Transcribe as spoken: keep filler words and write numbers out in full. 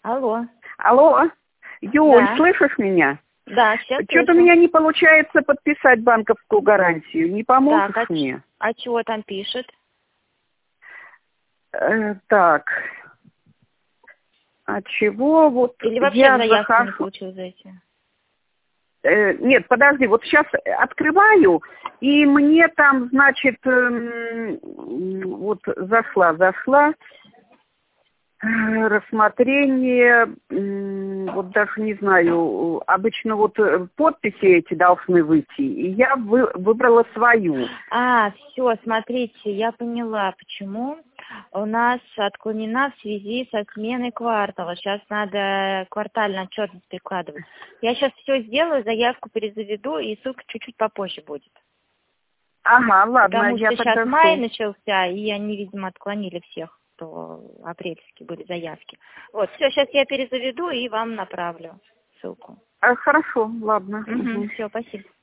Алло. Алло. Юль, Да. слышишь меня? Да, сейчас Что-то у слышу. меня не получается подписать банковскую гарантию. Не поможешь Так, а, ч- мне? а чего там пишет? Э, так. А чего вот Или вообще я заявку не захожу... получил зайти? Э, нет, подожди, вот сейчас открываю, и мне там, значит, эм, вот зашла, зашла, э, рассмотрение, м, вот даже не знаю, обычно вот э, подписи эти должны выйти, и я вы- выбрала свою. А, все, смотрите, я поняла, почему у нас отклонена в связи со сменой квартала. Сейчас надо квартальную отчетность прикладывать. Я сейчас все сделаю, заявку перезаведу, и ссылка чуть-чуть попозже будет. Ага, ладно, Потому я что сейчас тогда май жду. начался, и они, видимо, отклонили всех, кто апрельские были заявки. Вот, все, сейчас я перезаведу и вам направлю ссылку. А, хорошо, ладно. Угу, Мгм. все, спасибо.